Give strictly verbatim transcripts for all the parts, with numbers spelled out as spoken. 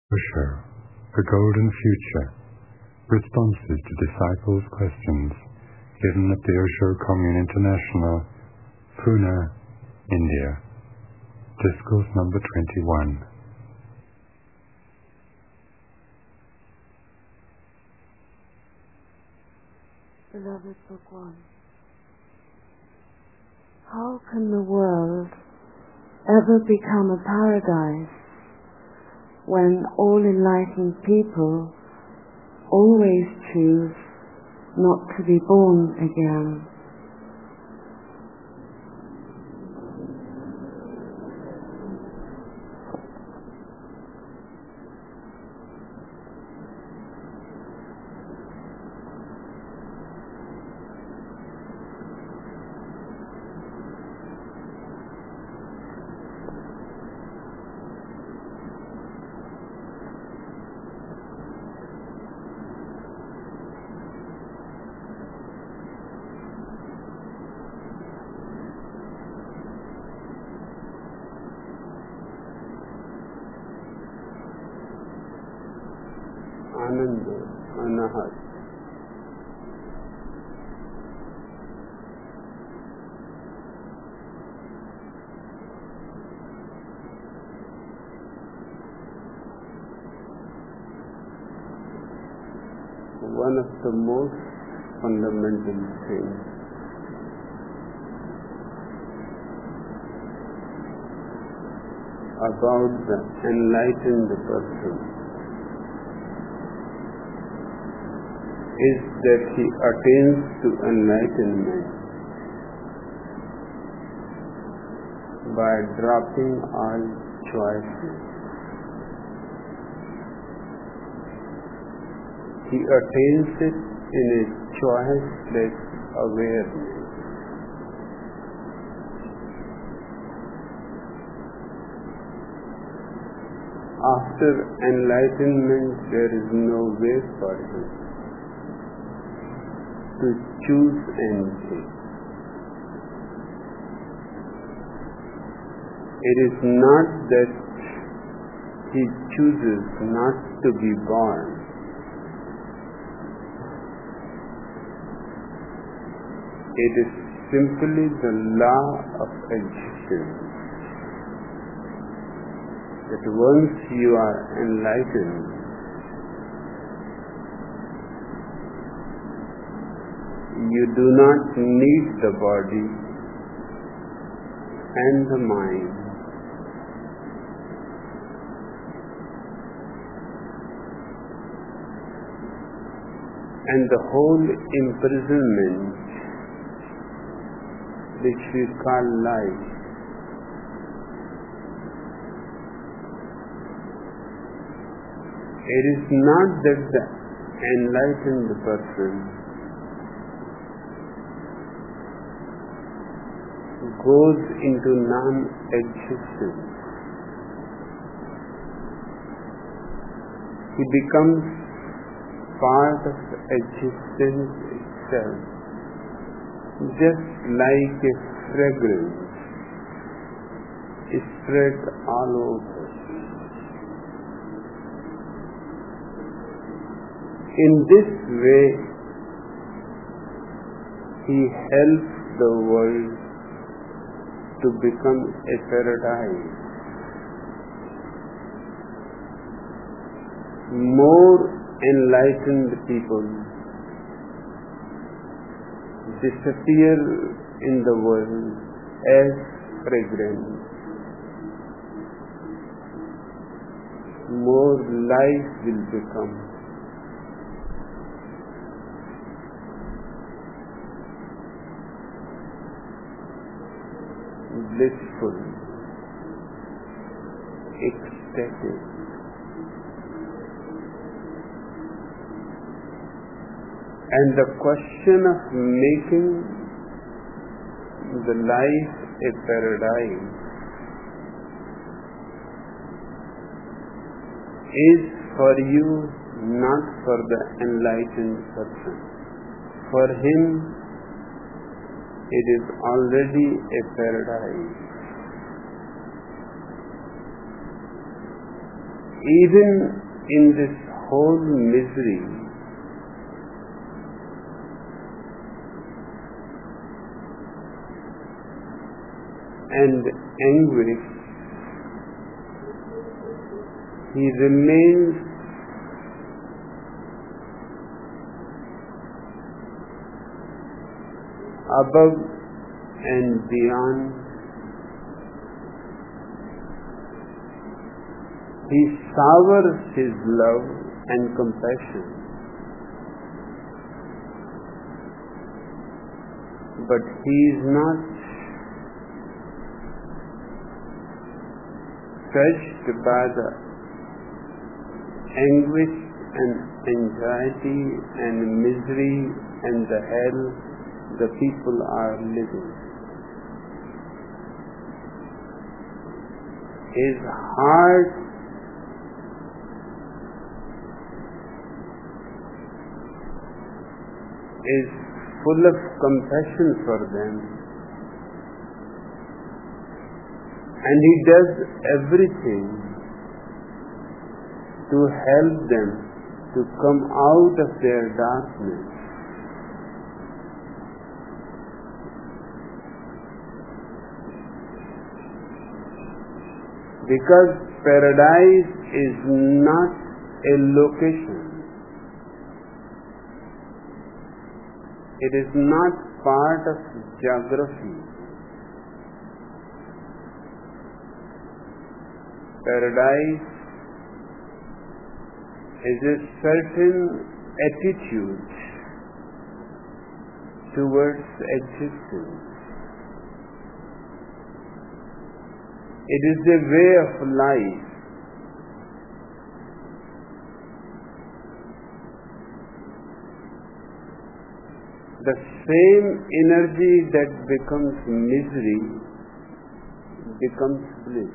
Osho, The Golden Future, Responses to Disciples' Questions, given at the Osho Commune International, Pune, India. Discourse number twenty-one. Beloved Bhagwan, how can the world ever become a paradise when all enlightened people always choose not to be born again? Ananda, Anahat. One of the most fundamental things about the enlightened person is that he attains to enlightenment by dropping all choices. He attains it in a choiceless awareness. After enlightenment, there is no way for him to choose anything. It is not that he chooses not to be born. It is simply the law of existence that once you are enlightened, you do not need the body and the mind and the whole imprisonment which we call life. It is not that the enlightened person goes into non-existence. He becomes part of existence itself, just like a fragrance is spread all over. In this way, he helps the world to become a paradise. More enlightened people disappear in the world as fragrance. More life will become. Blissful, ecstatic. And the question of making the life a paradise is for you, not for the enlightened person. For him, it is already a paradise. even in this whole misery, and anguish, he remains above and beyond. He showers his love and compassion, but he is not touched by the anguish and anxiety and misery and the hell the people are living. His heart is full of compassion for them, and he does everything to help them to come out of their darkness. Because paradise is not a location. It is not part of geography. Paradise is a certain attitude towards existence. It is a way of life. The same energy that becomes misery becomes bliss.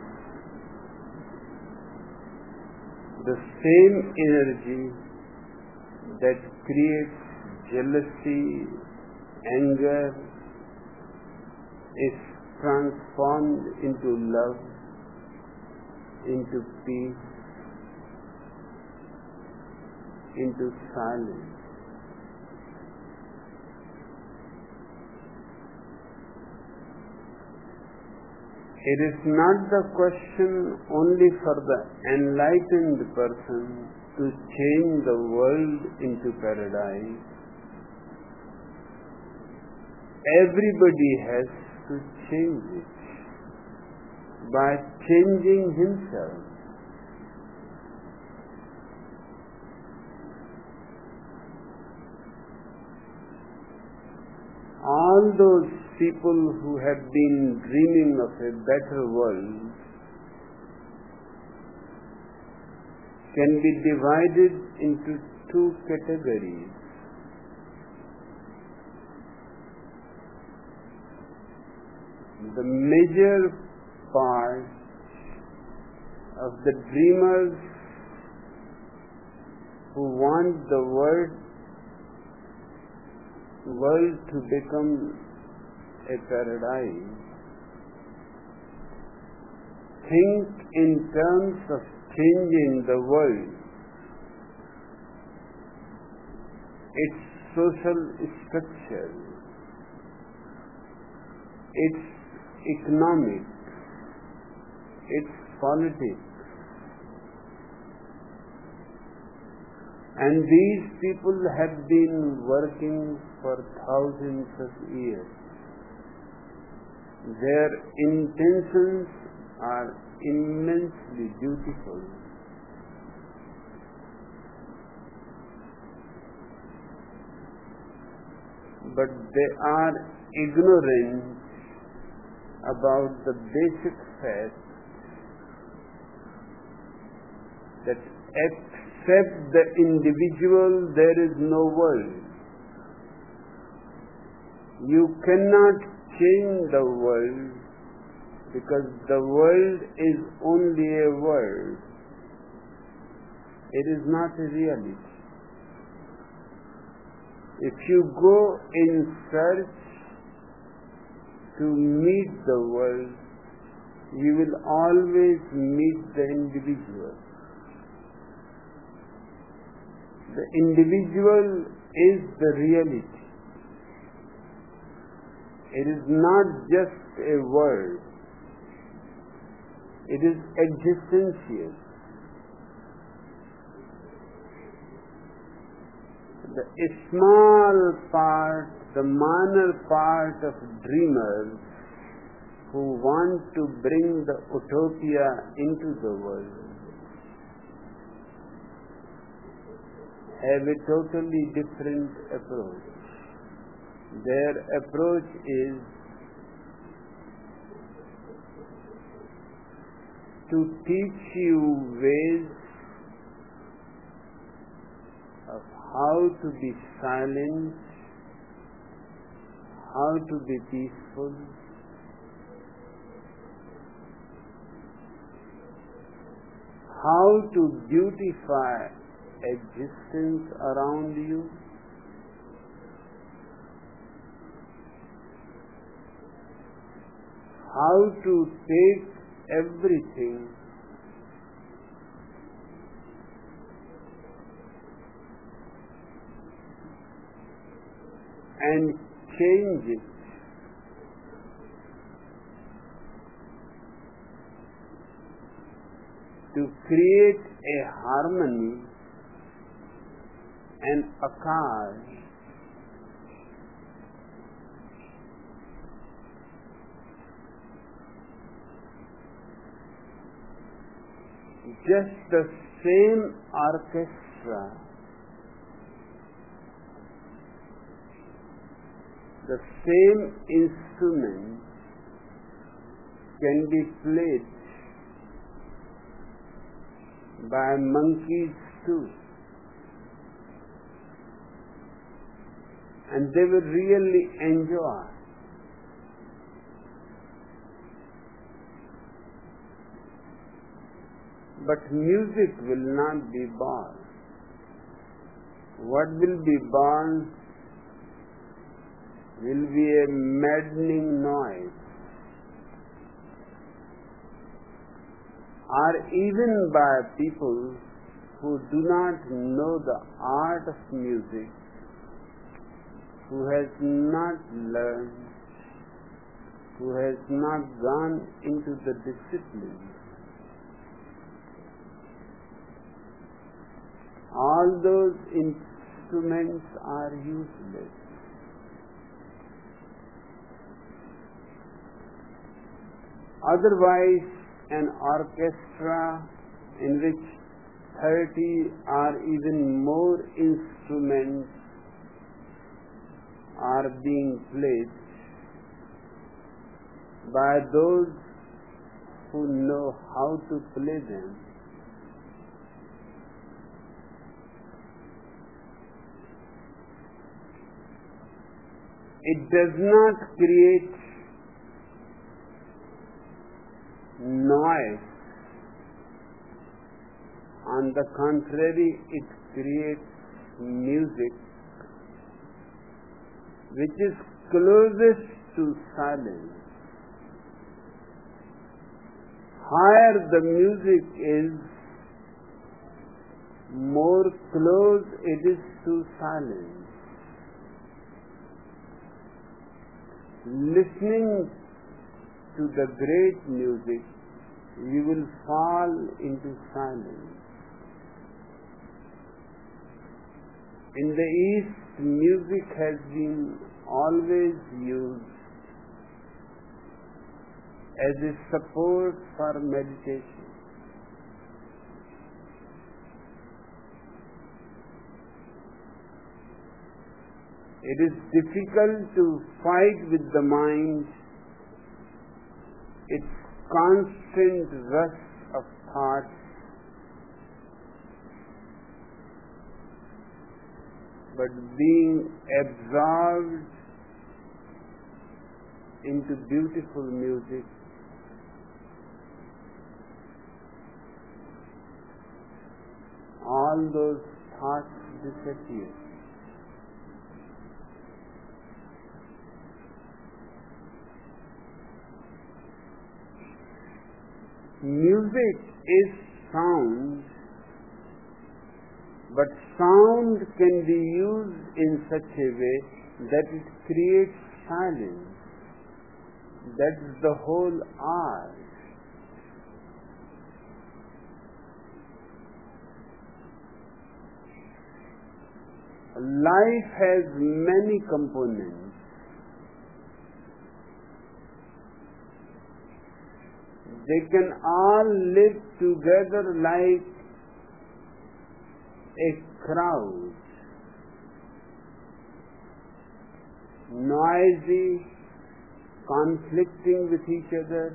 The same energy that creates jealousy, anger, is transformed into love, into peace, into silence. It is not the question only for the enlightened person to change the world into paradise. Everybody has to change it by changing himself. All those people who have been dreaming of a better world can be divided into two categories. The major part of the dreamers who want the world, world to become a paradise think in terms of changing the world, its social structure, its economic, its politics. And these people have been working for thousands of years. Their intentions are immensely beautiful. But they are ignorant about the basic fact that except the individual there is no world. You cannot change the world because the world is only a word. It is not a reality. If you go in search to meet the world, you will always meet the individual. The individual is the reality. It is not just a word. It is existential. The small part, the minor part of dreamers who want to bring the utopia into the world have a totally different approach. Their approach is to teach you ways of how to be silent, how to be peaceful, how to beautify existence around you, how to take everything and change it to create a harmony and akash just the same orchestra, the same instrument can be played by monkeys too, and they will really enjoy. But music will not be born. What will be born will be a maddening noise, or even by people who do not know the art of music, who has not learned, who has not gone into the discipline. All those instruments are useless. Otherwise, an orchestra in which thirty or even more instruments are being played by those who know how to play them, it does not create noise. On the contrary, it creates music which is closest to silence. Higher the music is, more close it is to silence. Listening to the great music, you will fall into silence. In the East, music has been always used as a support for meditation. It is difficult to fight with the mind, its constant rush of thoughts, but being absorbed into beautiful music, all those thoughts disappear. Music is sound But sound can be used in such a way that it creates silence. That's the whole art. Life has many components. They can all live together like a crowd, noisy, conflicting with each other,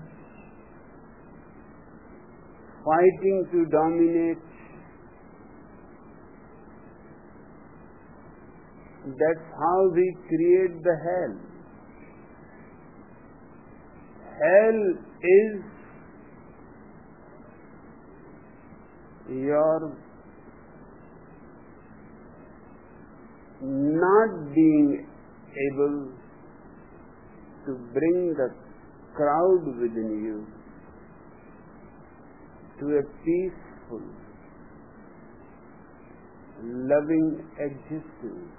fighting to dominate. That's how we create the hell. Hell is your not being able to bring the crowd within you to a peaceful, loving existence.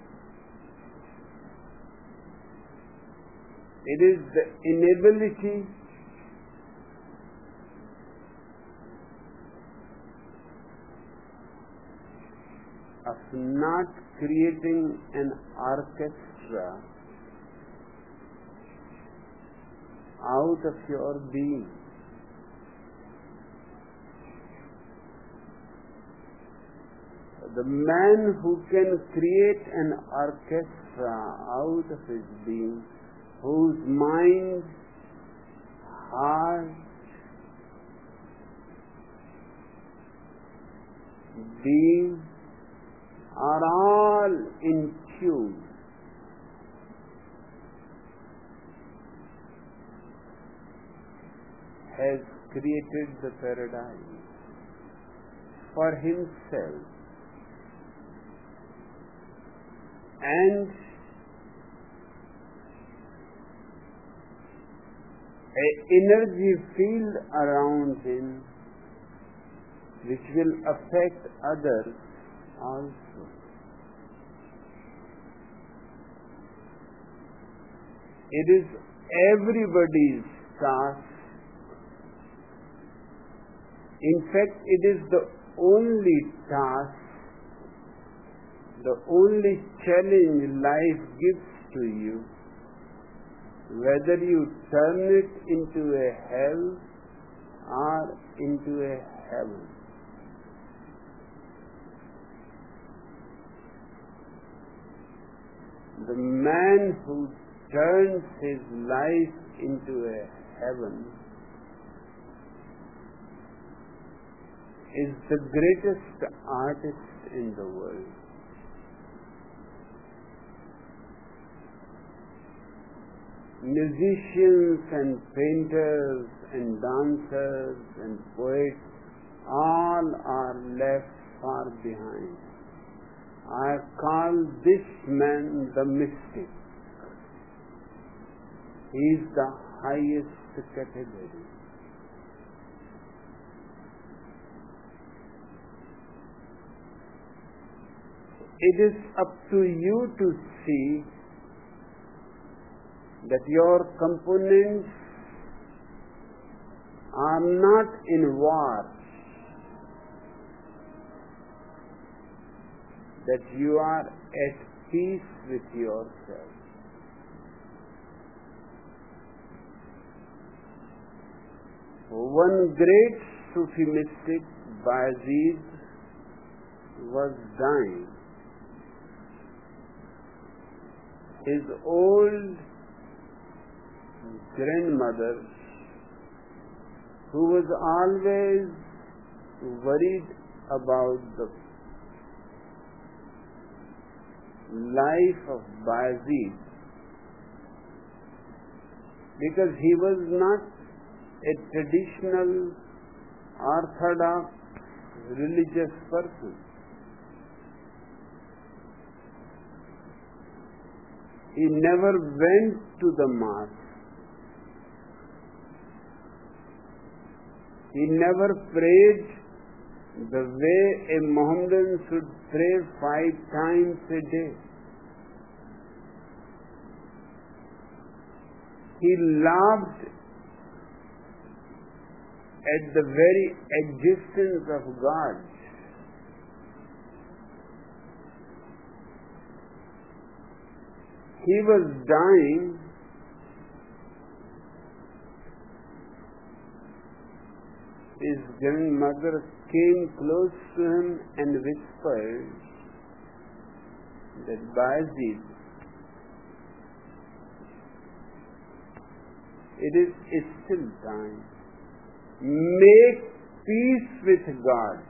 It is the inability of not creating an orchestra out of your being. The man who can create an orchestra out of his being, whose mind, heart, being are all in tune, has created the paradise for himself, and an energy field around him which will affect others also. It is everybody's task. In fact, it is the only task, the only challenge life gives to you, whether you turn it into a hell or into a heaven. The man who turns his life into a heaven is the greatest artist in the world. Musicians and painters and dancers and poets all are left far behind. I call this man the mystic. He is the highest category. It is up to you to see that your components are not in war, that you are at peace with yourself. One great Sufi mystic, Bayezid, was dying. His old grandmother, who was always worried about the life of Bayezid, because he was not a traditional orthodox religious person. He never went to the mosque. He never prayed the way a Mohammedan should pray five times a day. He laughed at the very existence of God. He was dying. His grandmother came close to him and whispered that Bayezid, it is still time. Make peace with God.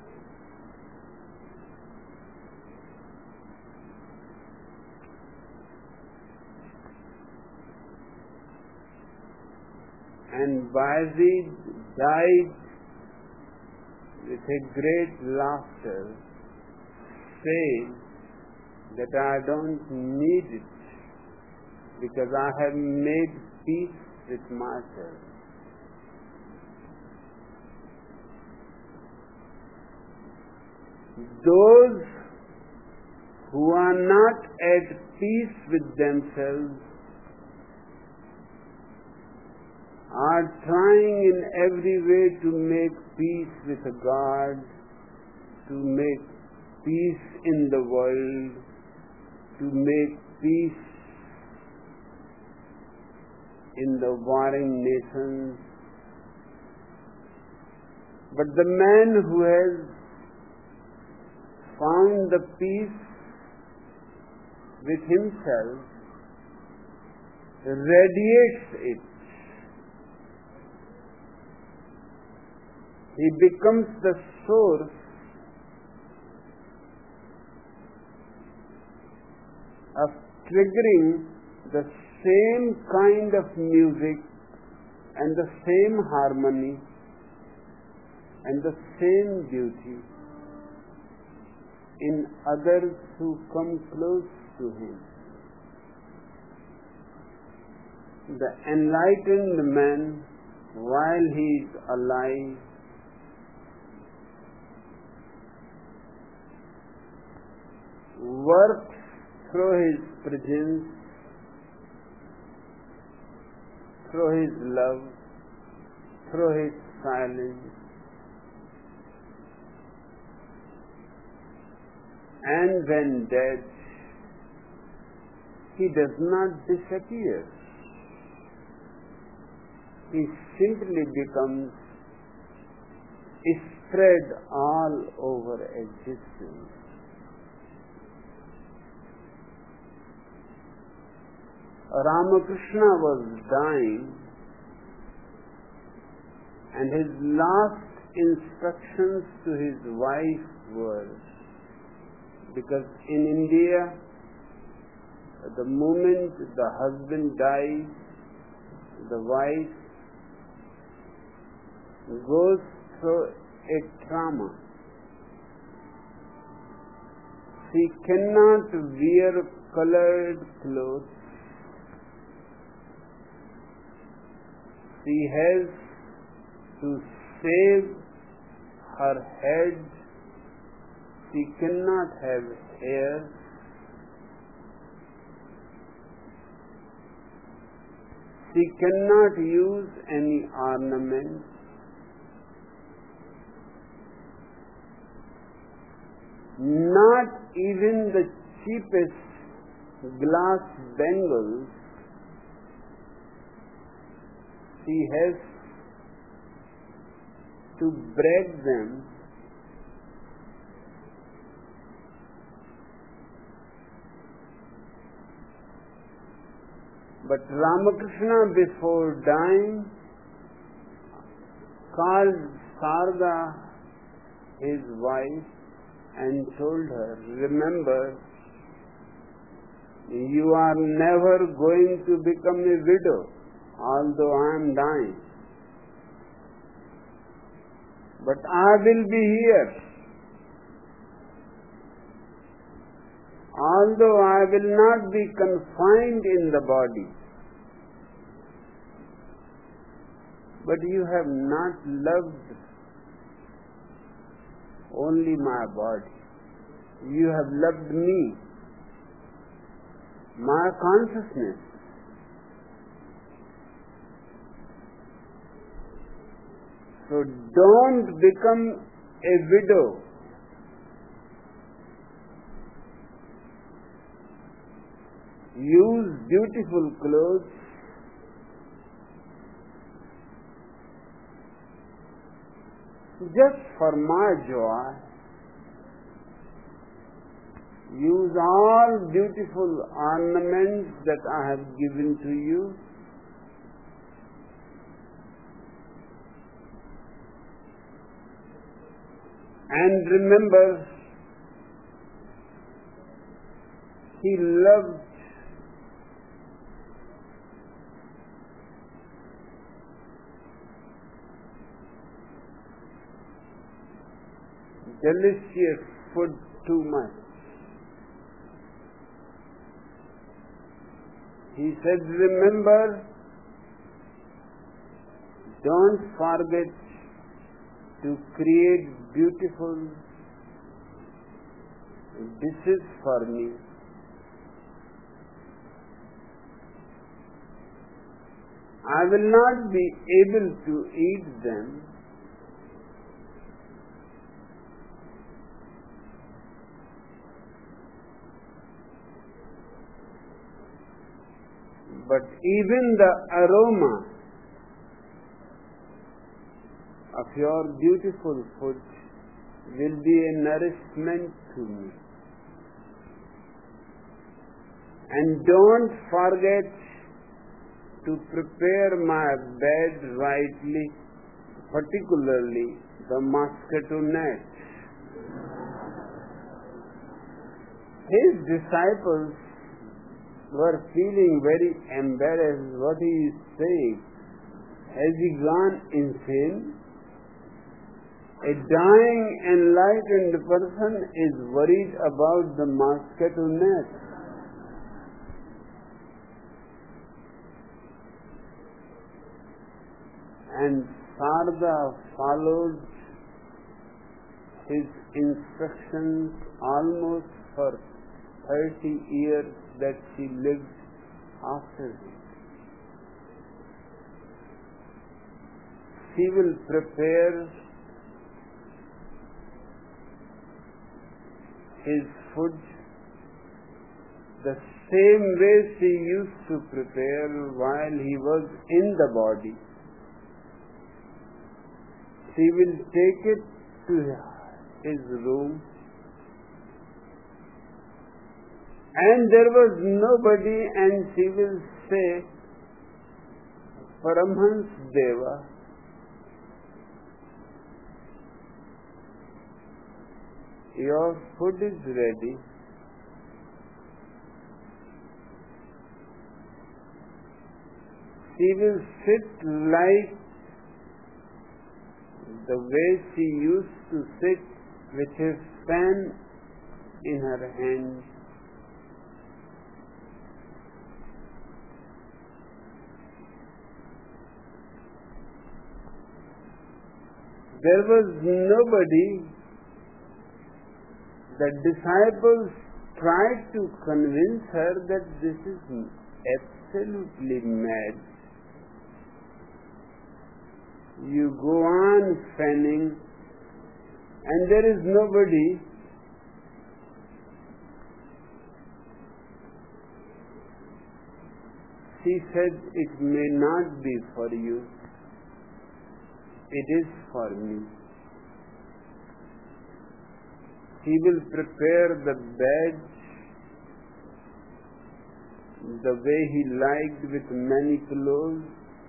And Bayezid died with a great laughter, saying that I don't need it because I have made peace with myself. Those who are not at peace with themselves are trying in every way to make peace with God, to make peace in the world, to make peace in the warring nations. But the man who has found the peace with himself radiates it. He becomes the source of triggering the same kind of music and the same harmony and the same beauty in others who come close to him. The enlightened man, while he is alive, works through his presence, through his love, through his silence, and when dead, he does not disappear. He simply becomes spread all over existence. Ramakrishna was dying, and his last instructions to his wife were, because in India, the moment the husband dies, the wife goes through a trauma. She cannot wear colored clothes. She has to shave her head. She cannot have hair. She cannot use any ornaments. Not even the cheapest glass bangles. She has to break them. But Ramakrishna, before dying, called Sarda, his wife, and told her, remember, you are never going to become a widow, although I am dying. But I will be here. Although I will not be confined in the body. But you have not loved only my body. You have loved me, my consciousness. So don't become a widow. Use beautiful clothes. Just for my joy. Use all beautiful ornaments that I have given to you. And remember, he loved delicious food too much. He said, remember, don't forget to create beautiful dishes for me. I will not be able to eat them. But even the aroma of your beautiful food will be a nourishment to me. And don't forget to prepare my bed rightly, particularly the mosquito net. His disciples were feeling very embarrassed. What he is saying? Has he gone insane? A dying, enlightened person is worried about the mosquito net. And Sarada followed his instructions almost for thirty years that she lived after him. She will prepare his food the same way she used to prepare while he was in the body. She will take it to his room, and there was nobody, and she will say, Paramhans Deva, your food is ready. She will sit like the way she used to sit with her fan in her hand. There was nobody. The disciples tried to convince her that this is absolutely mad. You go on fanning and there is nobody. She said, it may not be for you. It is for me. He will prepare the bed the way he liked, with many pillows.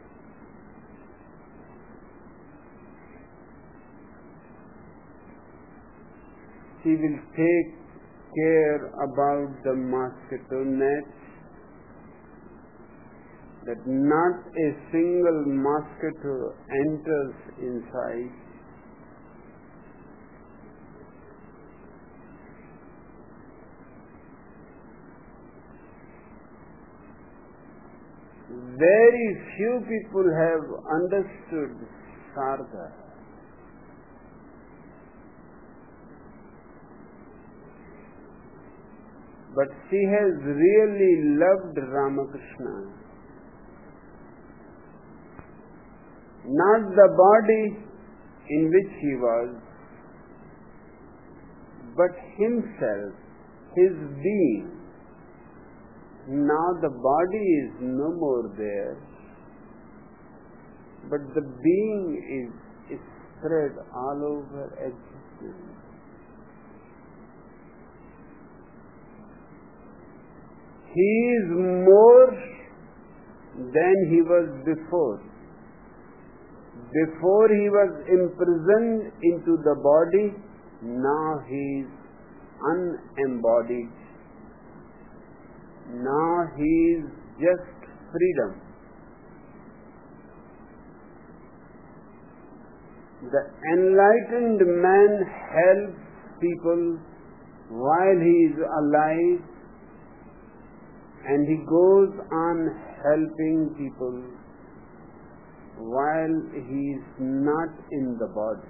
She will take care about the mosquito net, that not a single mosquito enters inside. Very few people have understood Sarada. but she has really loved Ramakrishna. Not the body in which he was, but himself, his being. Now the body is no more there, but the being is, is spread all over existence. He is more than he was before. Before he was imprisoned into the body, now he is unembodied. Now he is just freedom. The enlightened man helps people while he is alive, and he goes on helping people while he is not in the body.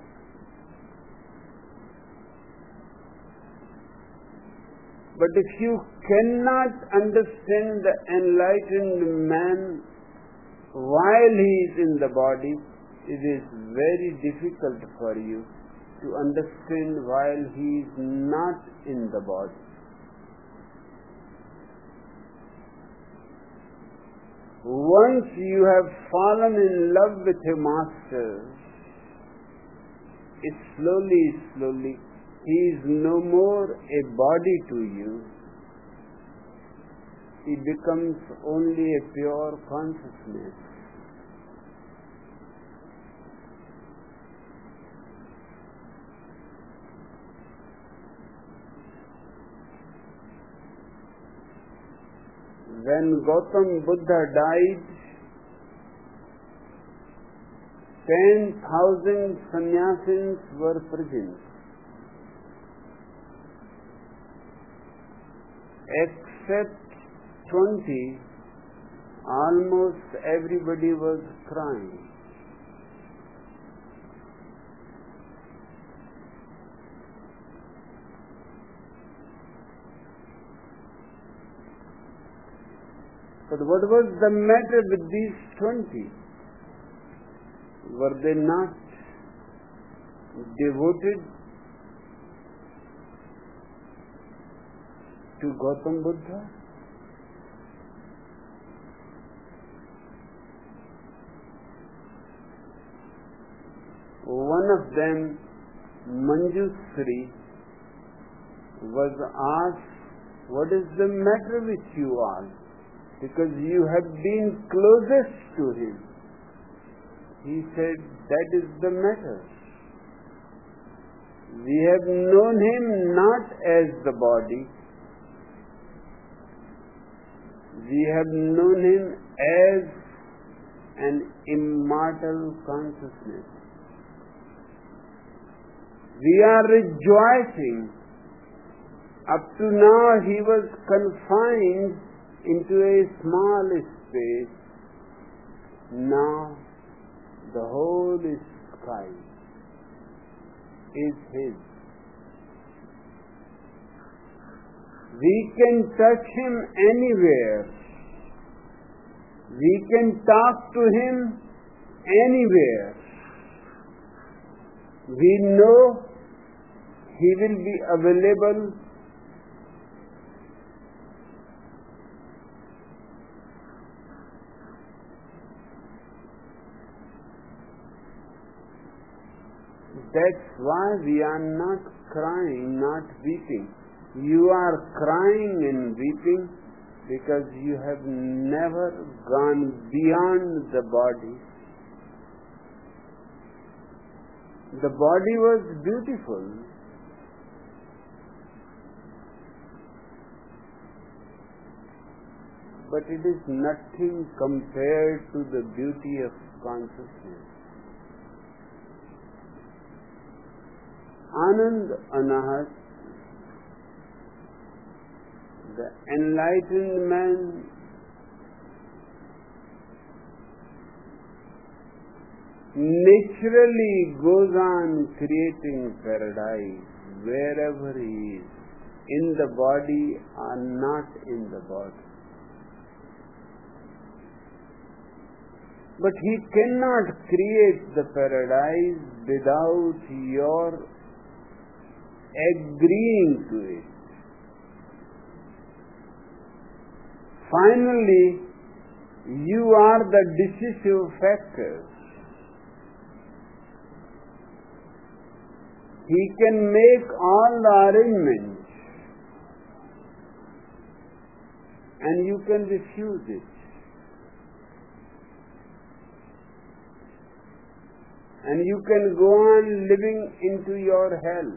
But if you cannot understand the enlightened man while he is in the body, it is very difficult for you to understand while he is not in the body. Once you have fallen in love with a master, it slowly, slowly, he is no more a body to you. He becomes only a pure consciousness. When Gautam Buddha died, ten thousand sannyasis were present, except twenty. Almost everybody was crying. But what was the matter with these twenty? Were they not devoted to Gautam Buddha? One of them, Manjusri, was asked, "What is the matter with you all? Because you have been closest to him." He said, "That is the matter. We have known him not as the body. We have known him as an immortal consciousness. We are rejoicing. Up to now he was confined into a small space. Now the whole sky is his. We can touch him anywhere. We can talk to him anywhere. We know he will be available That's why we are not crying, not weeping. You are crying and weeping because you have never gone beyond the body. The body was beautiful. But it is nothing compared to the beauty of consciousness. Anand Anahat, the enlightened man, naturally goes on creating paradise wherever he is. in the body are not in the body. But He cannot create the paradise without your agreeing to it. Finally, you are the decisive factor. He can make all the arrangements and you can refuse it. And you can go on living into your hell.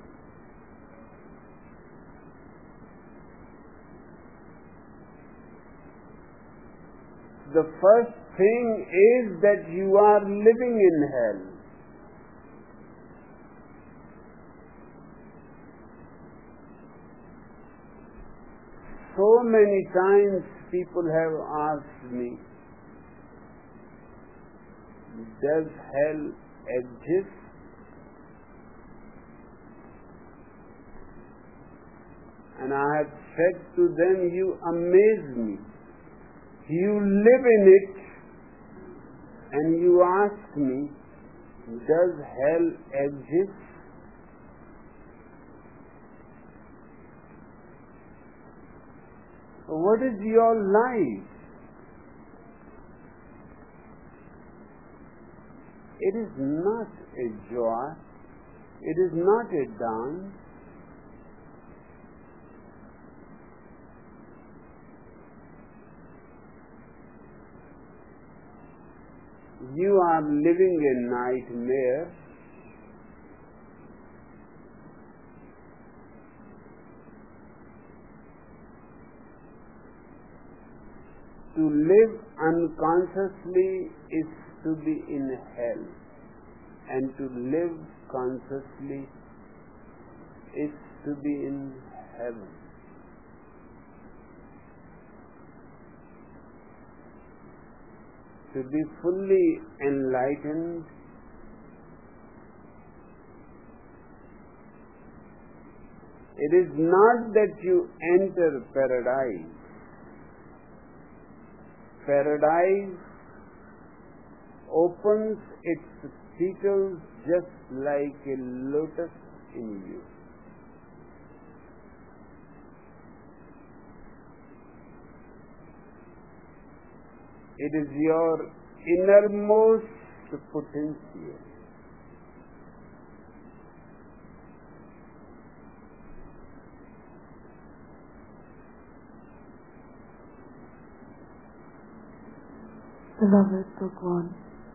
The first thing is that you are living in hell. So many times people have asked me, does hell exist? And I have said to them, you amaze me. You live in it and you ask me, does hell exist? What is your life? It is not a joy. It is not a dance. You are living a nightmare. To live unconsciously is to be in hell, and to live consciously is to be in heaven. To be fully enlightened it is not that you enter paradise. Paradise opens its petals just like a lotus in you. It is your innermost potential. Beloved Bhagwan,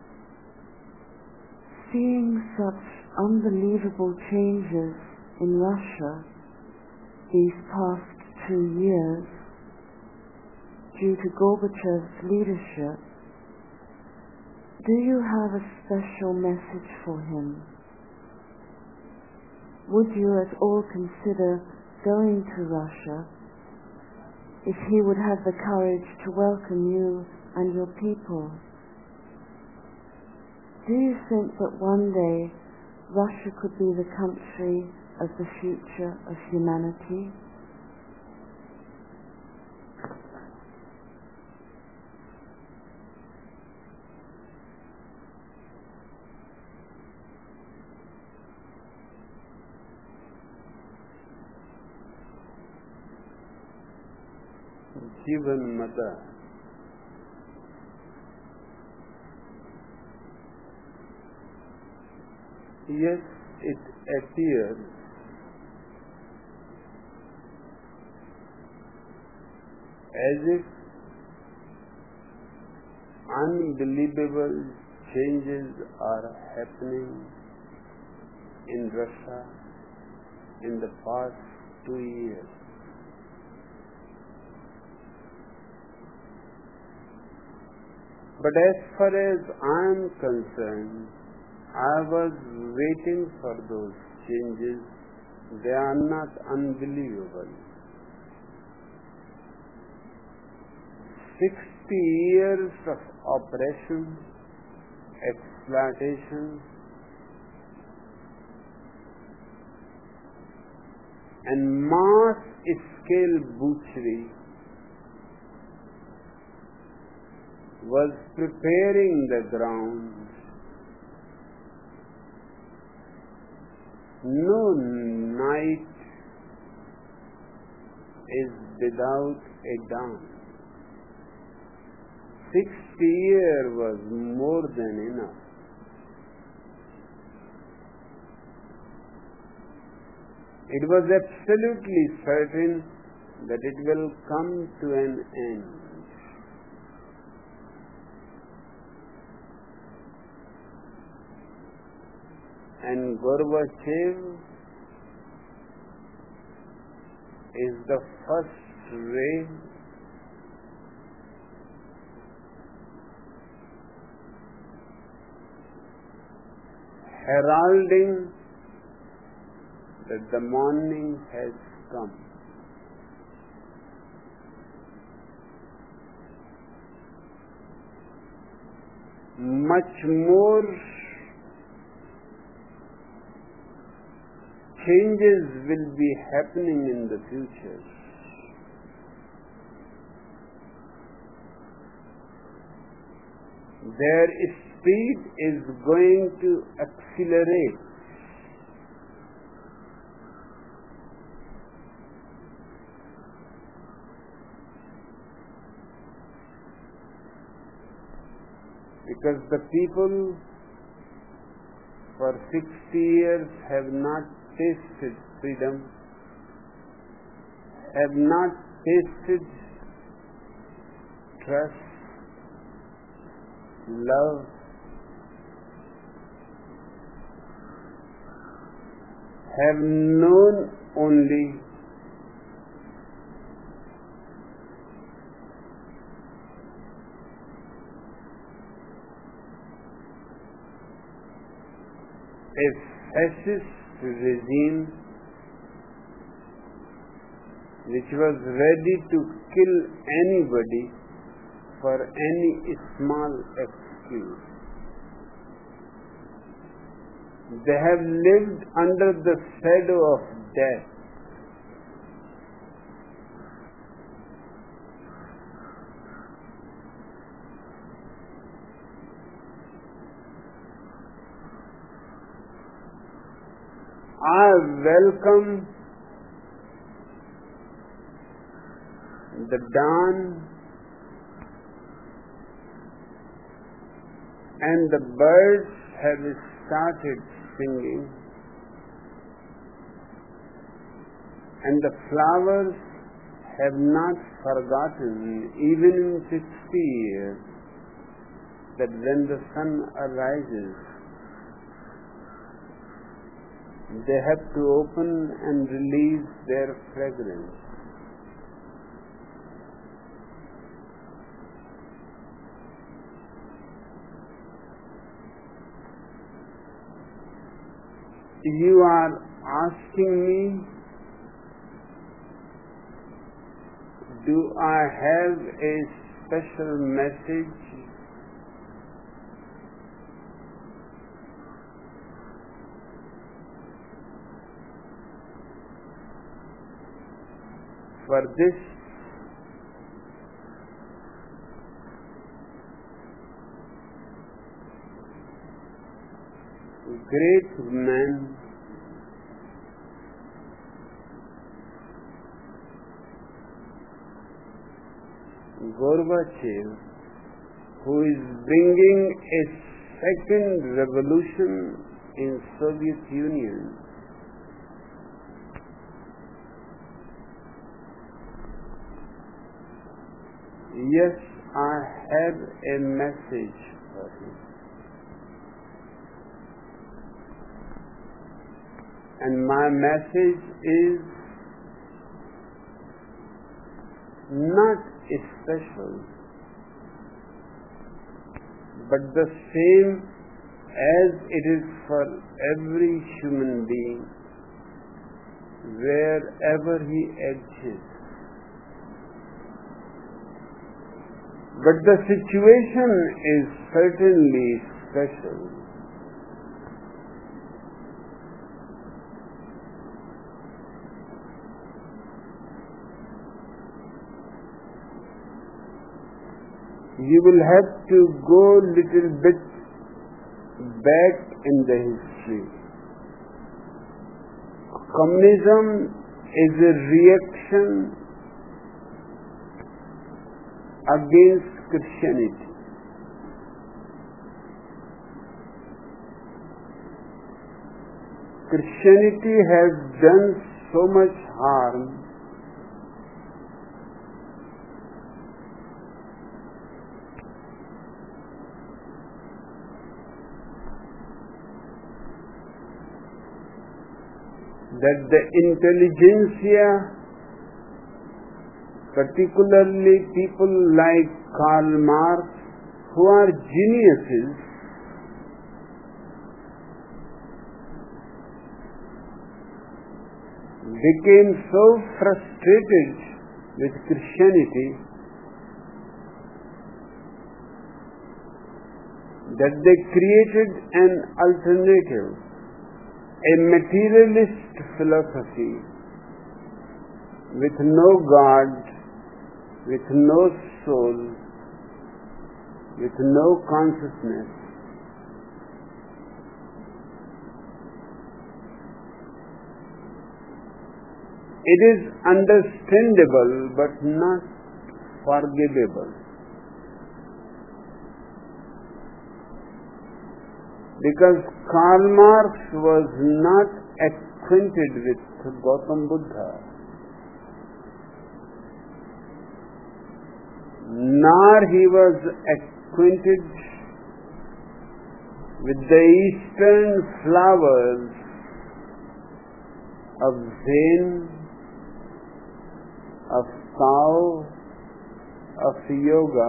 seeing such unbelievable changes in Russia these past two years due to Gorbachev's leadership, do you have a special message for him? Would you at all consider going to Russia if he would have the courage to welcome you and your people? Do you think that one day Russia could be the country of the future of humanity? Jivan Mata. Yes, it appears as if unbelievable changes are happening in Russia in the past two years. But as far as I am concerned, I was waiting for those changes. They are not unbelievable. Sixty years of oppression, exploitation, and mass-scale butchery was preparing the ground. No night is without a dawn. Sixty years was more than enough. It was absolutely certain that it will come to an end. And Gorbachev is the first ray heralding that the morning has come. Much more changes will be happening in the future. Their speed is going to accelerate. Because the people for sixty years have not tasted freedom, have not tasted trust, love, have known only a fascist regime which was ready to kill anybody for any small excuse. They have lived under the shadow of death. I welcome the dawn and the birds have started singing and the flowers have not forgotten, even in sixty years, that when the sun arises, they have to open and release their fragrance. You are asking me, do I have a special message? For this great man, Gorbachev, who is bringing a second revolution in Soviet Union, yes, I have a message for him. And my message is not special, but the same as it is for every human being, wherever he exists. But the situation is certainly special. you will have to go little bit back in the history. Communism is a reaction against Christianity. Christianity has done so much harm that the intelligentsia, particularly people like Karl Marx, who are geniuses, became so frustrated with Christianity that they created an alternative, a materialist philosophy with no God, with no soul, with no consciousness. It is understandable but not forgivable, because Karl Marx was not acquainted with Gautam Buddha, nor he was acquainted with the eastern flowers of Zen, of Tao, of Yoga.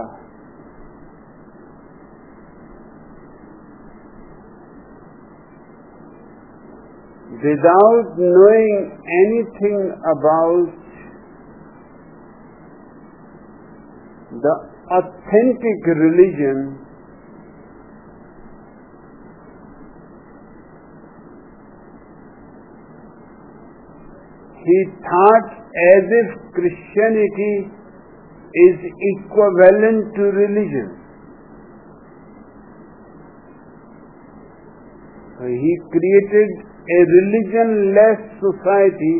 Without knowing anything about the authentic religion, he thought as if Christianity is equivalent to religion. So he created a religion-less society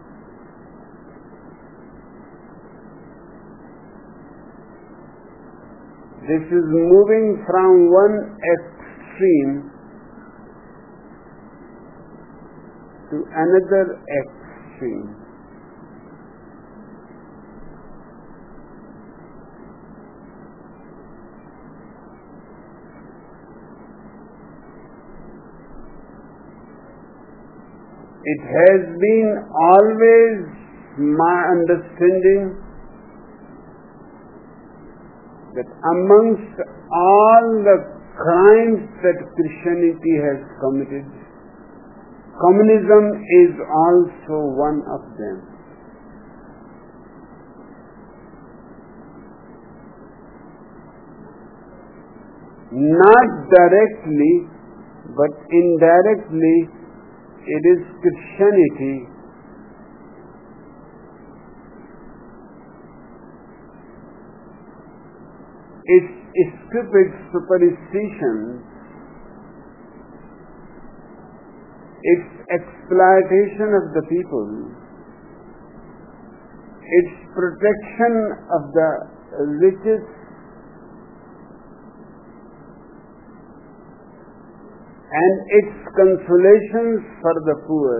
This is moving from one extreme to another extreme. It has been always my understanding that amongst all the crimes that Christianity has committed, communism is also one of them. Not directly, but indirectly, it is Christianity its stupid superstition, its exploitation of the people, its protection of the richest, and its consolations for the poor,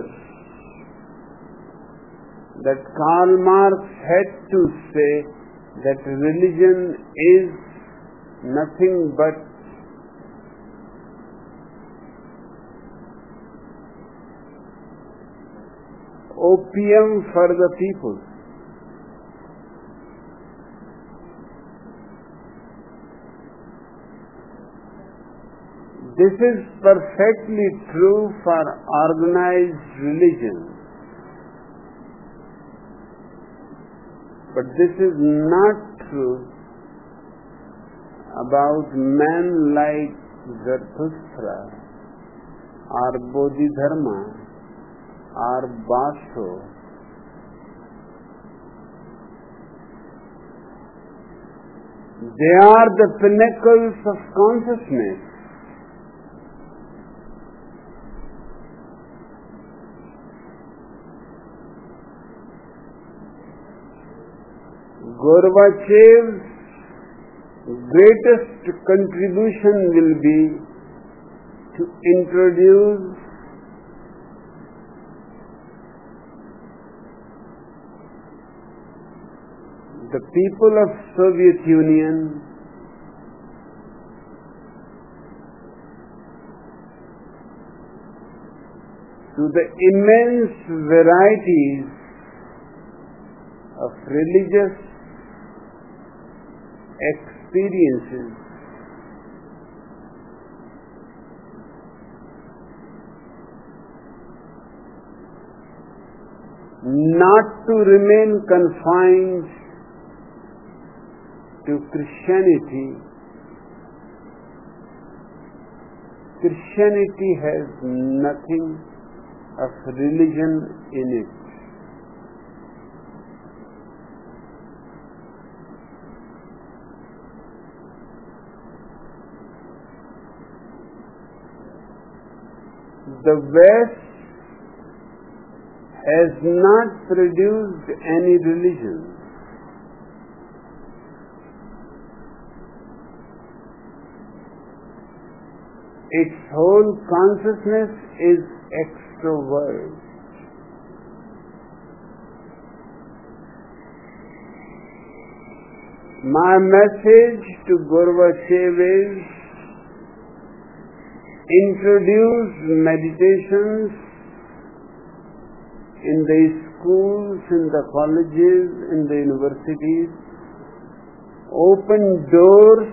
that Karl Marx had to say that religion is nothing but opium for the people. This is perfectly true for organized religion, but this is not true about men like Zarathustra or Bodhidharma or Basho. They are the pinnacles of consciousness. Gorbachev's greatest contribution will be to introduce the people of Soviet Union to the immense varieties of religious experiences not to remain confined to Christianity. Christianity has nothing of religion in it. The West has not produced any religion. Its whole consciousness is extrovert. My message to Gorbachev is introduce meditations in the schools, in the colleges, in the universities. Open doors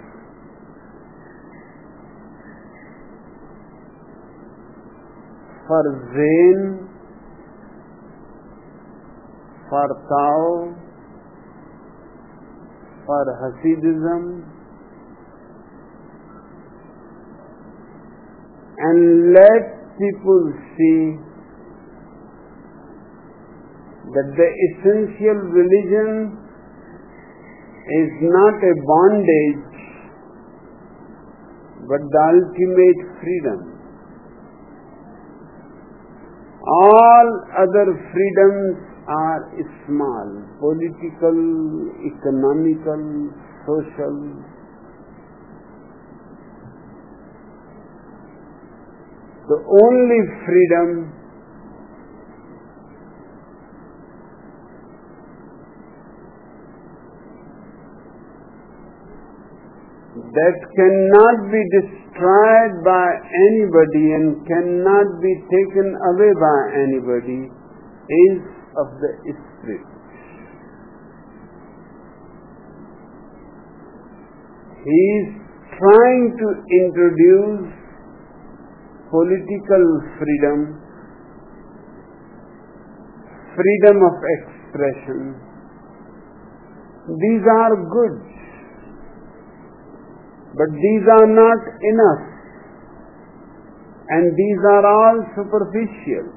for Zen, for Tao, for Hasidism, and let people see that the essential religion is not a bondage but the ultimate freedom. All other freedoms are small, political, economical, social. The only freedom that cannot be destroyed by anybody and cannot be taken away by anybody is of the Spirit. He is trying to introduce political freedom, freedom of expression. These are good, but these are not enough, and these are all superficial.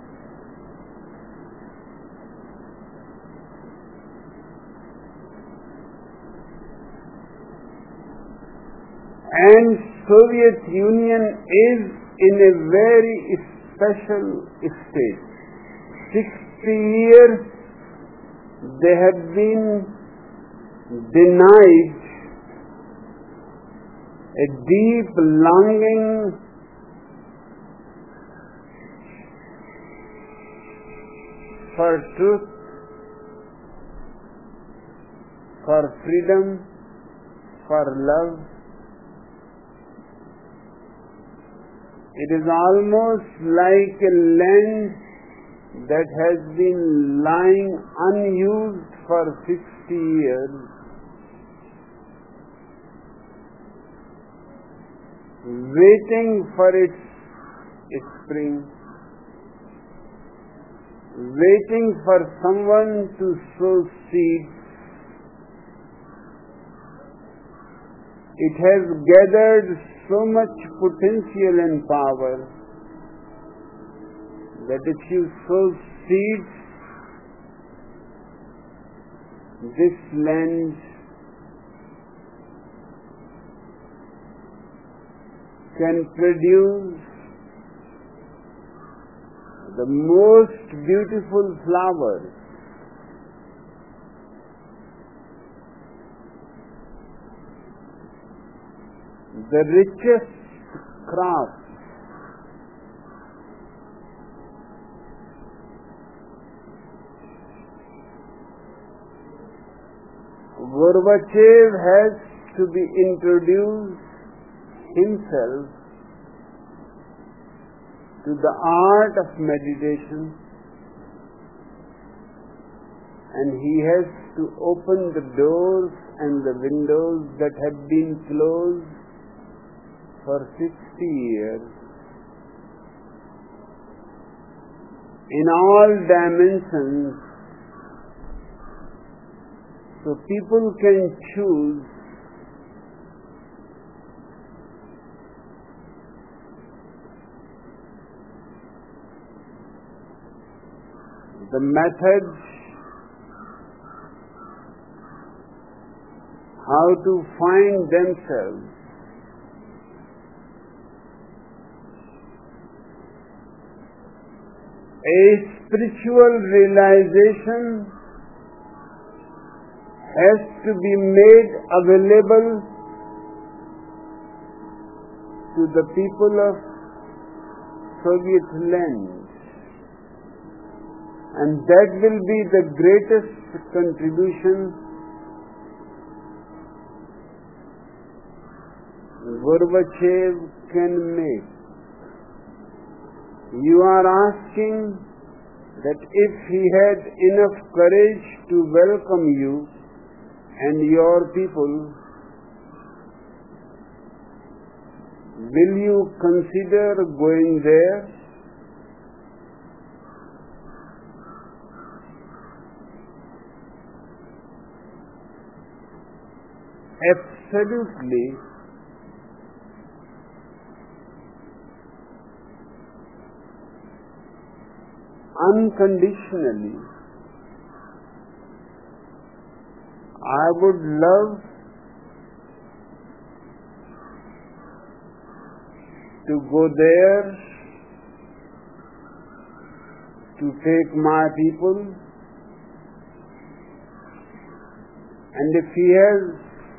And Soviet Union is in a very special state. Sixty years they have been denied a deep longing for truth, for freedom, for love. It is almost like a land that has been lying unused for sixty years, waiting for its spring, waiting for someone to sow seeds. It has gathered so much potential and power that if you sow seeds, this land can produce the most beautiful flowers, the richest crafts, Gorbachev has to be introduced himself to the art of meditation, and he has to open the doors and the windows that have been closed for sixty years in all dimensions, so people can choose the methods how to find themselves. A spiritual realization has to be made available to the people of Soviet land, and that will be the greatest contribution Gorbachev can make. You are asking that if he had enough courage to welcome you and your people, will you consider going there? Absolutely. Unconditionally. I would love to go there to take my people, and if he has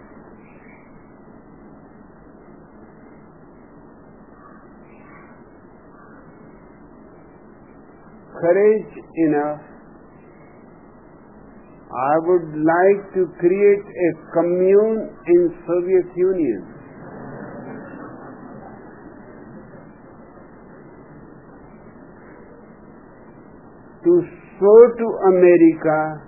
courage enough, I would like to create a commune in Soviet Union. To show to America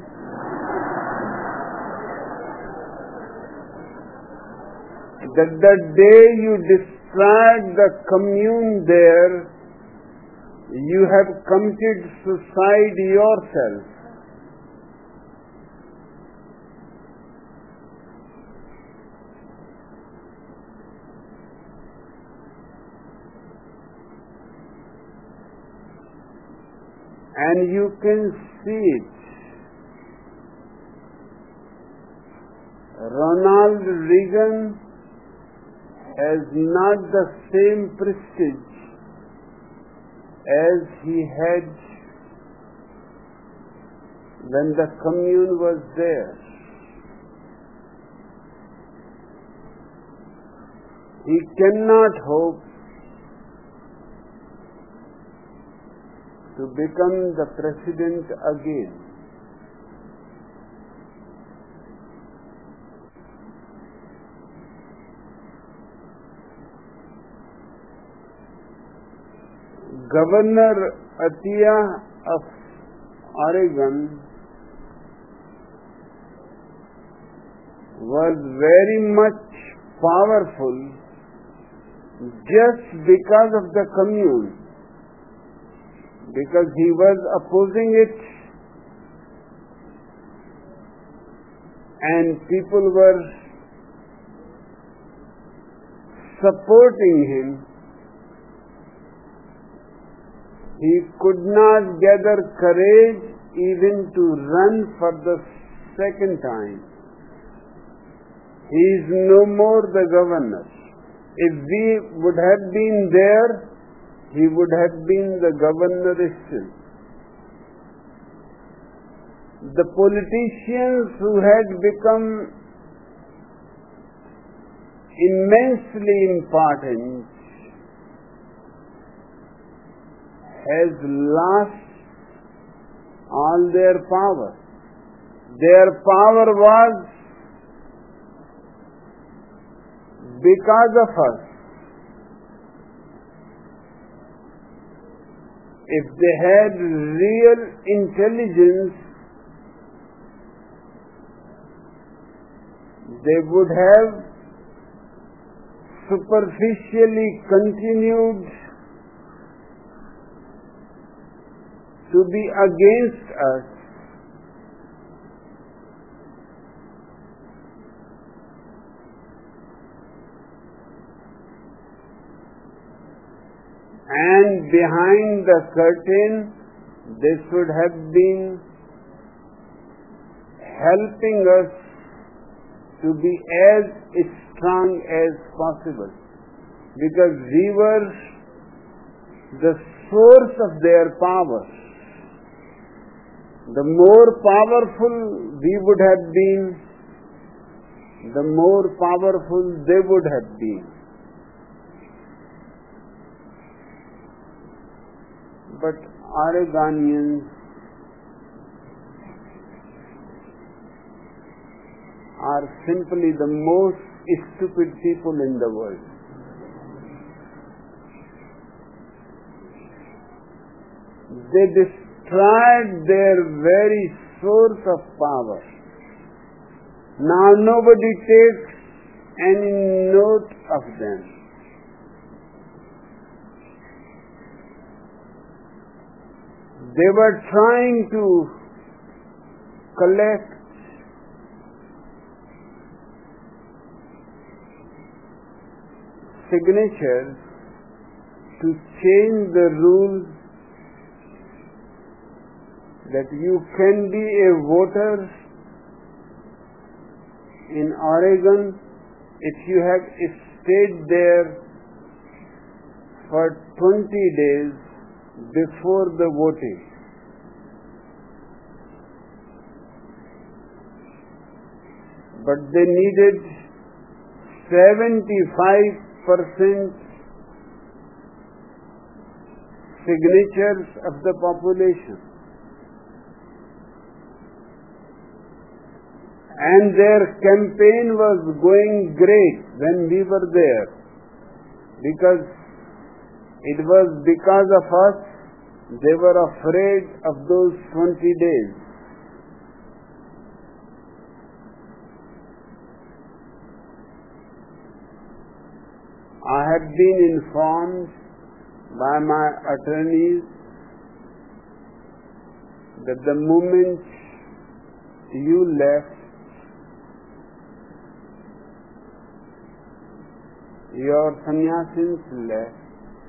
that the day you destroyed the commune there, you have committed suicide yourself. And you can see it. Ronald Reagan has not the same prestige as he had when the commune was there. He cannot hope to become the president again. Governor Atiyah of Oregon was very much powerful just because of the commune, because he was opposing it and people were supporting him. He could not gather courage even to run for the second time. He is no more the governor. If we would have been there, he would have been the governor still. The politicians who had become immensely important has lost all their power. Their power was because of us. If they had real intelligence, they would have superficially continued to be against us. And behind the curtain, they should have been helping us to be as strong as possible, because we were the source of their power. The more powerful we would have been, the more powerful they would have been. But Oregonians are simply the most stupid people in the world. They destroyed their very source of power. Now nobody takes any note of them. They were trying to collect signatures to change the rules that you can be a voter in Oregon if you have stayed there for twenty days before the voting. But they needed seventy-five percent signatures of the population. And their campaign was going great when we were there, because it was because of us they were afraid of those twenty days. I have been informed by my attorneys that the moment you left, your sannyasins left,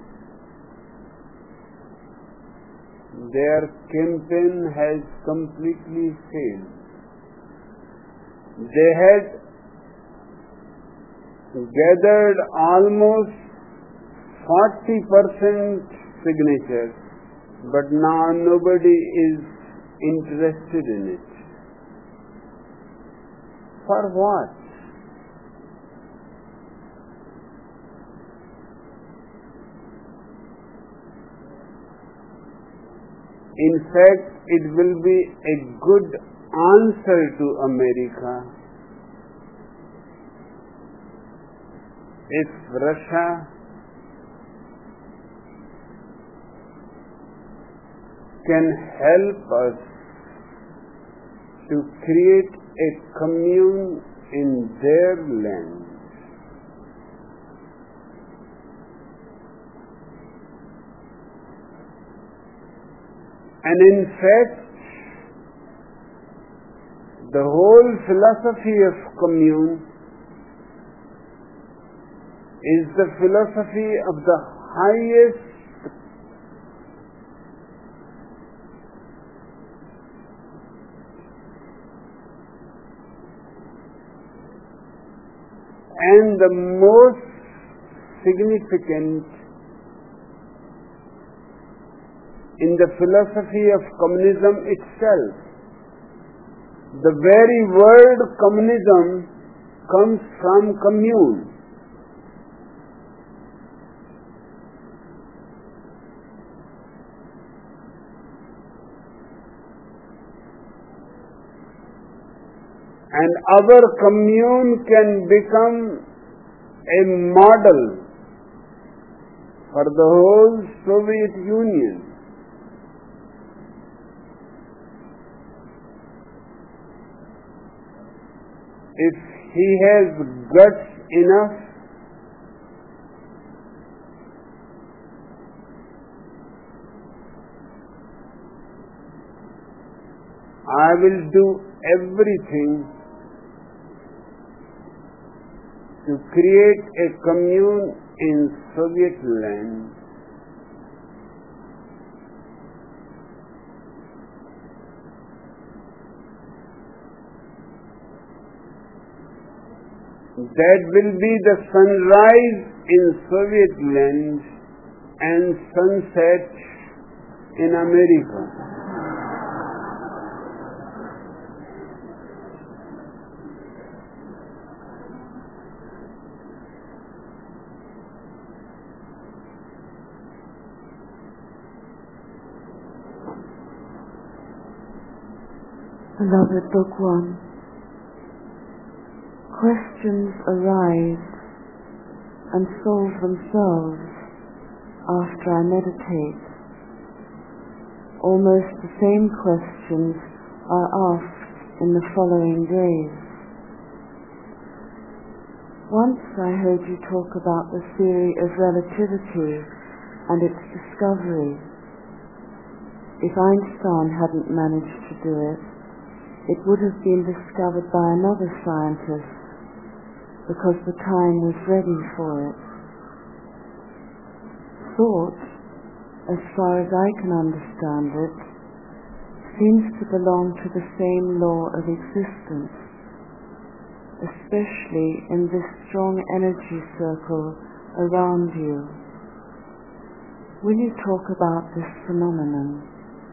their campaign has completely failed. They had gathered almost forty percent signatures, but now nobody is interested in it. For what? In fact, it will be a good answer to America if Russia can help us to create a commune in their land. And in fact, the whole philosophy of commune is the philosophy of the highest and the most significant in the philosophy of communism itself. The very word communism comes from commune. And our commune can become a model for the whole Soviet Union. If he has guts enough, I will do everything to create a commune in Soviet land. That will be the sunrise in Soviet land and sunset in America. Beloved Book One. Questions arise and solve themselves after I meditate. Almost the same questions are asked in the following days. Once I heard you talk about the theory of relativity and its discovery. If Einstein hadn't managed to do it, it would have been discovered by another scientist because the time was ready for it. Thought, as far as I can understand it, seems to belong to the same law of existence, especially in this strong energy circle around you. Will you talk about this phenomenon?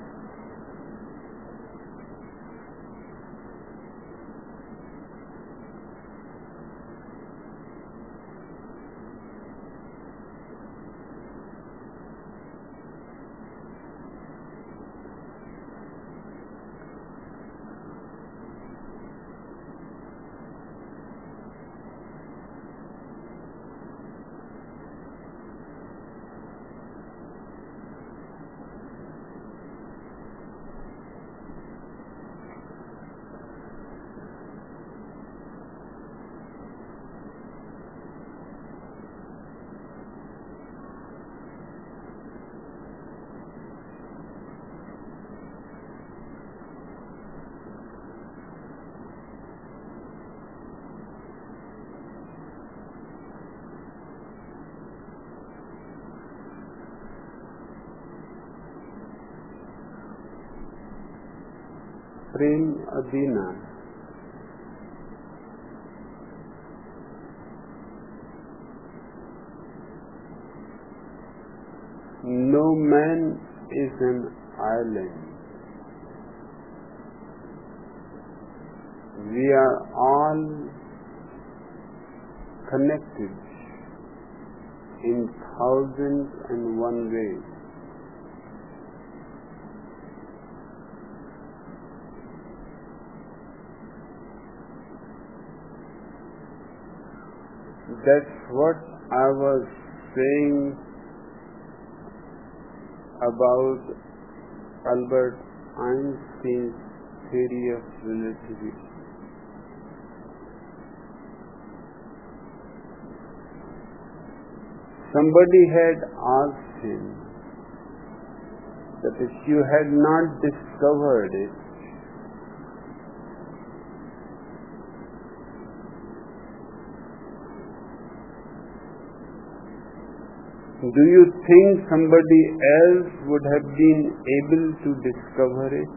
Prem Adina. No man is an island. We are all connected in thousand and one ways. That's what I was saying about Albert Einstein's theory of relativity. Somebody had asked him that if you had not discovered it, do you think somebody else would have been able to discover it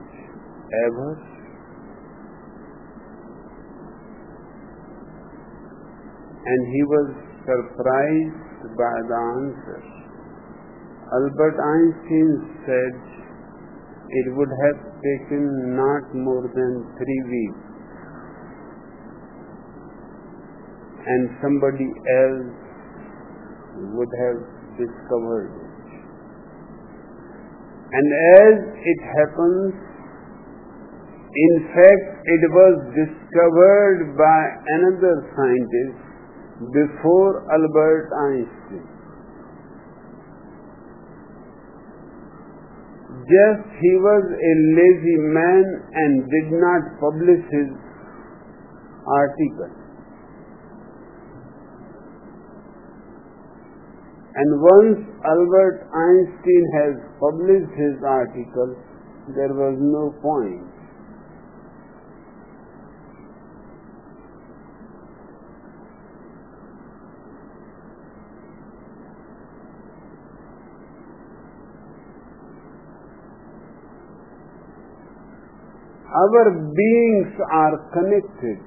ever? and he was surprised by the answer. Albert Einstein said it would have taken not more than three weeks and somebody else would have discovered it. And as it happens, in fact, it was discovered by another scientist before Albert Einstein. Just he was a lazy man and did not publish his article. And once Albert Einstein has published his article, there was no point. Our beings are connected.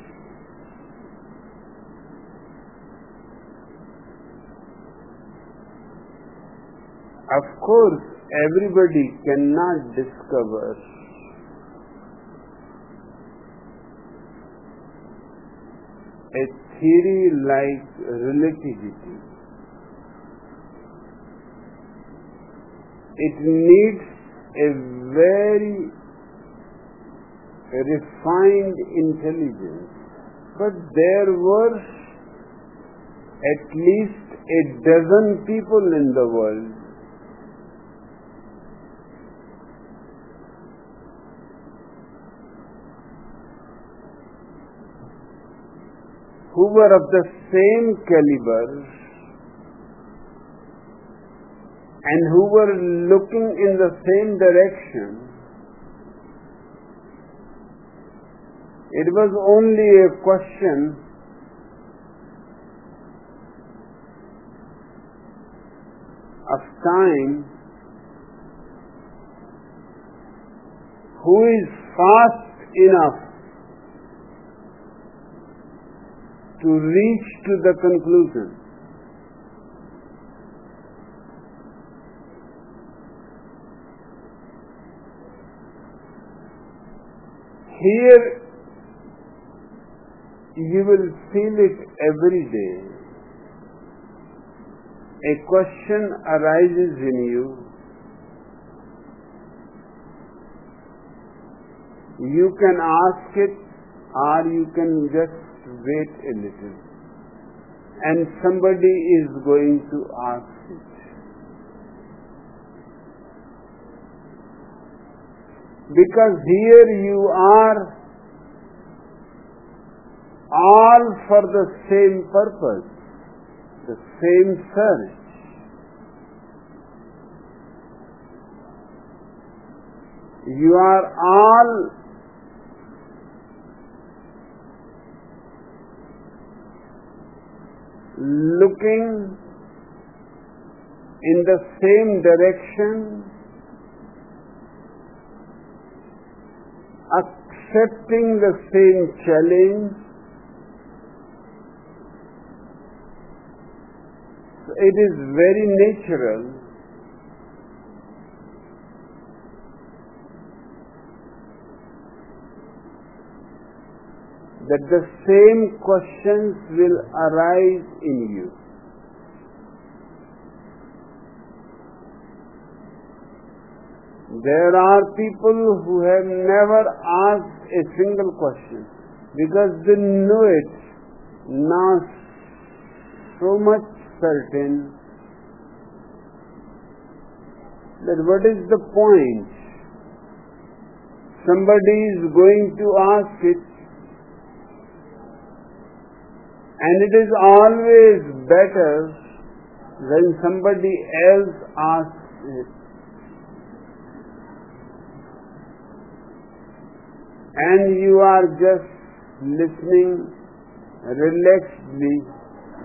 Of course, everybody cannot discover a theory like relativity. It needs a very refined intelligence. But there were at least a dozen people in the world who were of the same caliber and who were looking in the same direction. It was only a question of time who is fast enough to reach to the conclusion. Here you will feel it every day. A question arises in you. You can ask it or you can just wait a little. And somebody is going to ask it. Because here you are all for the same purpose, the same search. You are all looking in the same direction, accepting the same challenge. It is very natural that the same questions will arise in you. There are people who have never asked a single question because they know it now so much certain that what is the point? Somebody is going to ask it, and it is always better when somebody else asks it. And you are just listening relaxedly.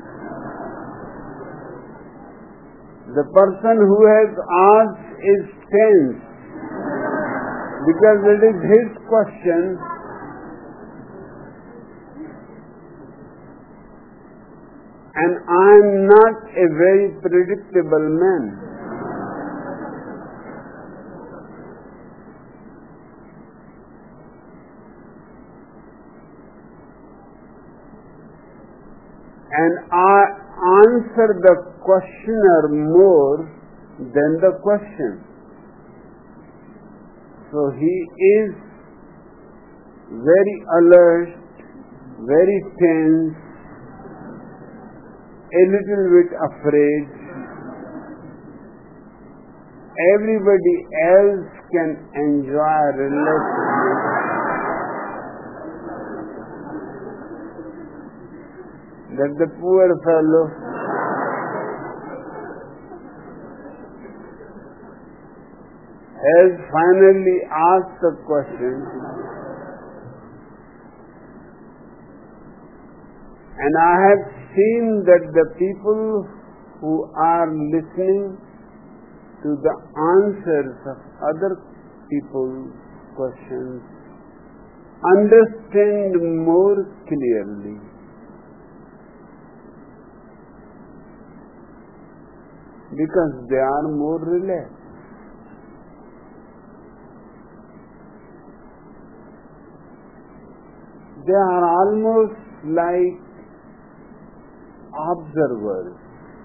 The person who has asked is tense because it is his question. And I am not a very predictable man. And I answer the questioner more than the question. So he is very alert, very tense, a little bit afraid. Everybody else can enjoy relaxation. That the poor fellow has finally asked the question, and I have seen that the people who are listening to the answers of other people's questions understand more clearly. Because they are more relaxed. They are almost like observers.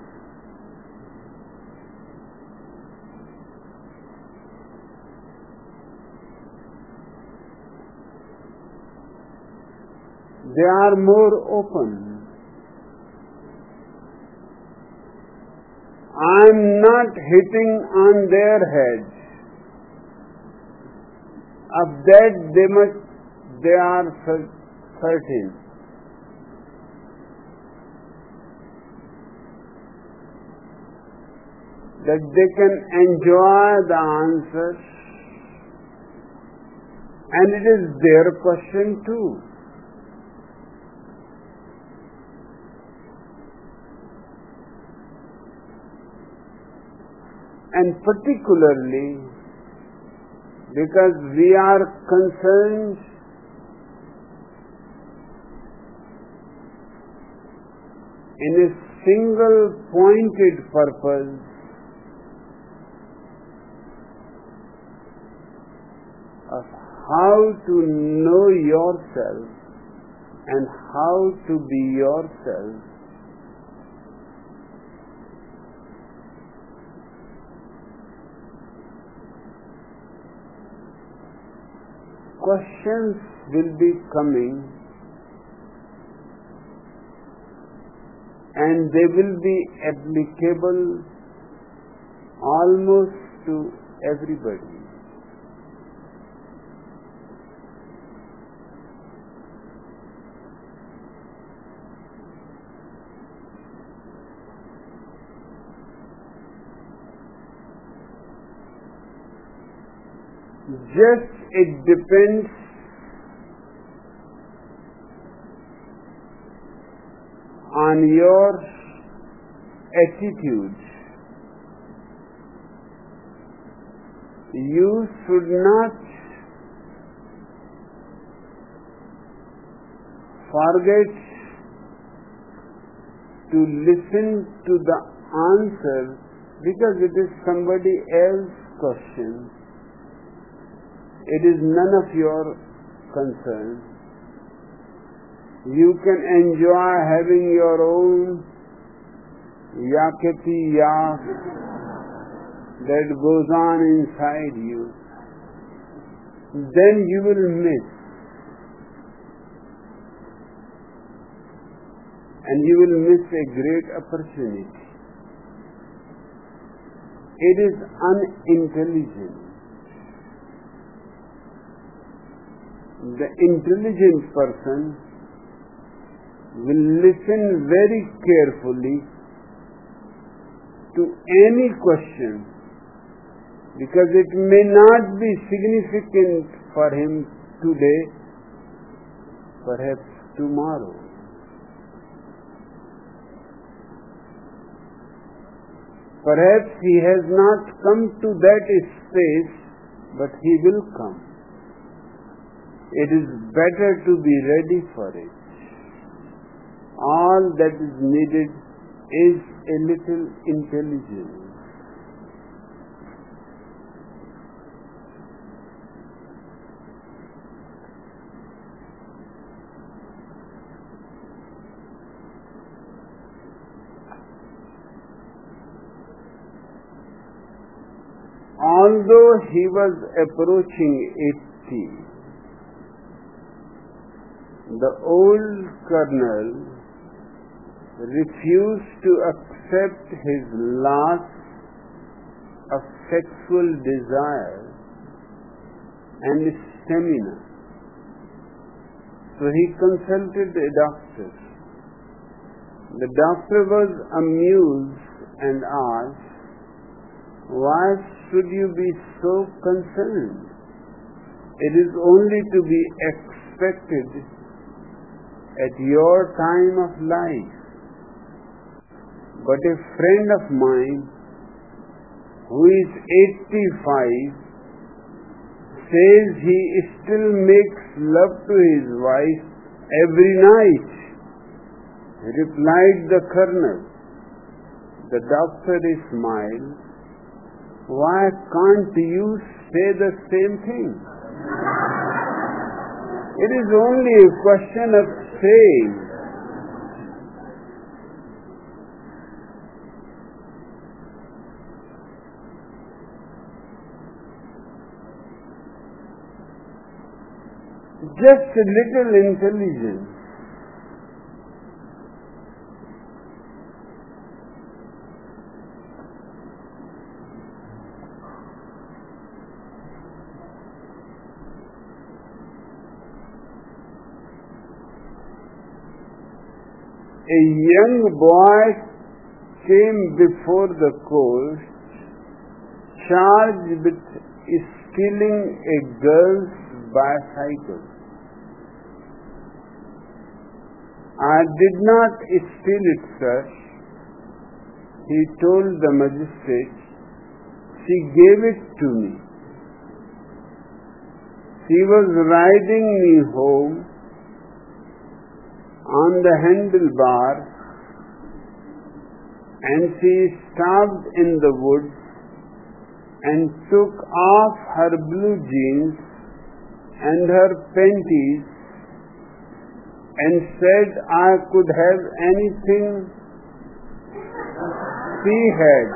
They are more open. I am not hitting on their heads. Of that they must, they are certain. That they can enjoy the answers, and it is their question too. And particularly because we are concerned in a single pointed purpose of how to know yourself and how to be yourself. Questions will be coming, and they will be applicable almost to everybody. Just it depends on your attitude. You should not forget to listen to the answer because it is somebody else's question. It is none of your concern. You can enjoy having your own yakati yak that goes on inside you. Then you will miss. And you will miss a great opportunity. It is unintelligent. The intelligent person will listen very carefully to any question because it may not be significant for him today, perhaps tomorrow. Perhaps he has not come to that space, but he will come. It is better to be ready for it. all that is needed is a little intelligence. Although he was approaching eighty, the old colonel refused to accept his loss of sexual desire and stamina. So he consulted a doctor. The doctor was amused and asked, "Why should you be so concerned? It is only to be expected at your time of life. But a friend of mine who is eighty-five says he still makes love to his wife every night," replied the colonel. The doctor smiled. "Why can't you say the same thing? It is only a question of saying." Just a little intelligence. A young boy came before the court charged with stealing a girl's bicycle. "I did not steal it, sir," he told the magistrate. "She gave it to me. She was riding me home on the handlebar and she stopped in the woods and took off her blue jeans and her panties and said I could have anything she had.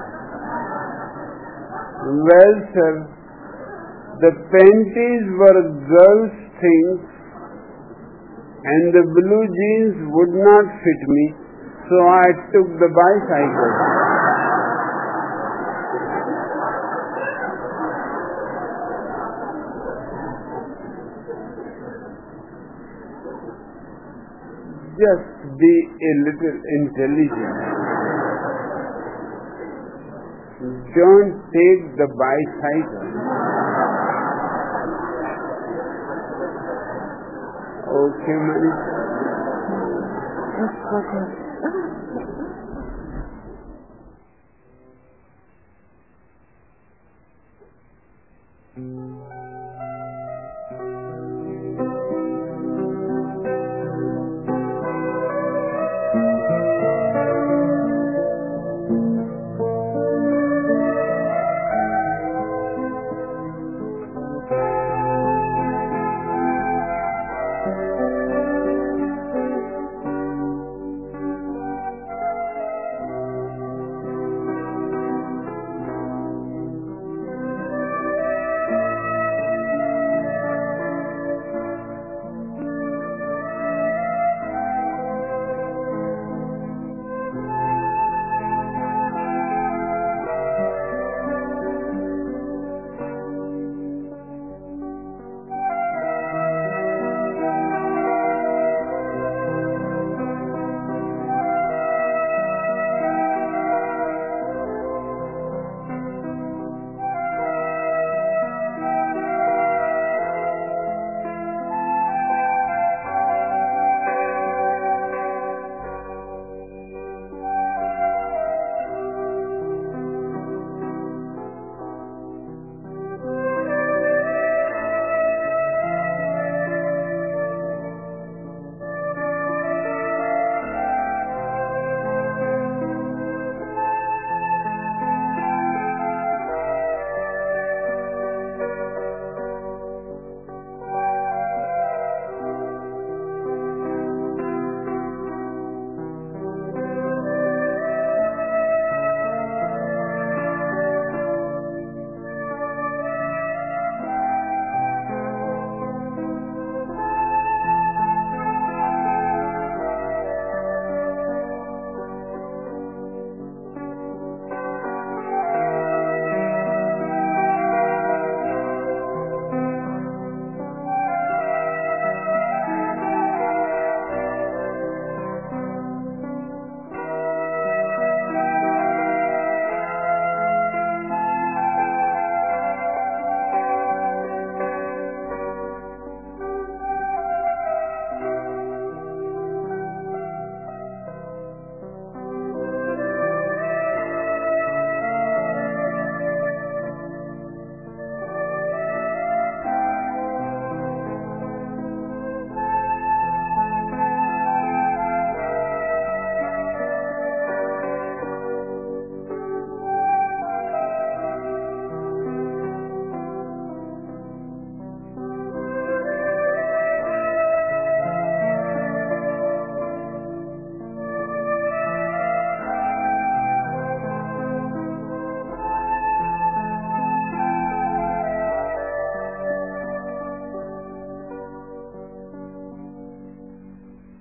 Well, sir, the panties were girls' things and the blue jeans would not fit me, so I took the bicycle." Just be a little intelligent. Don't take the bicycle. Okay, Manisha? That's okay.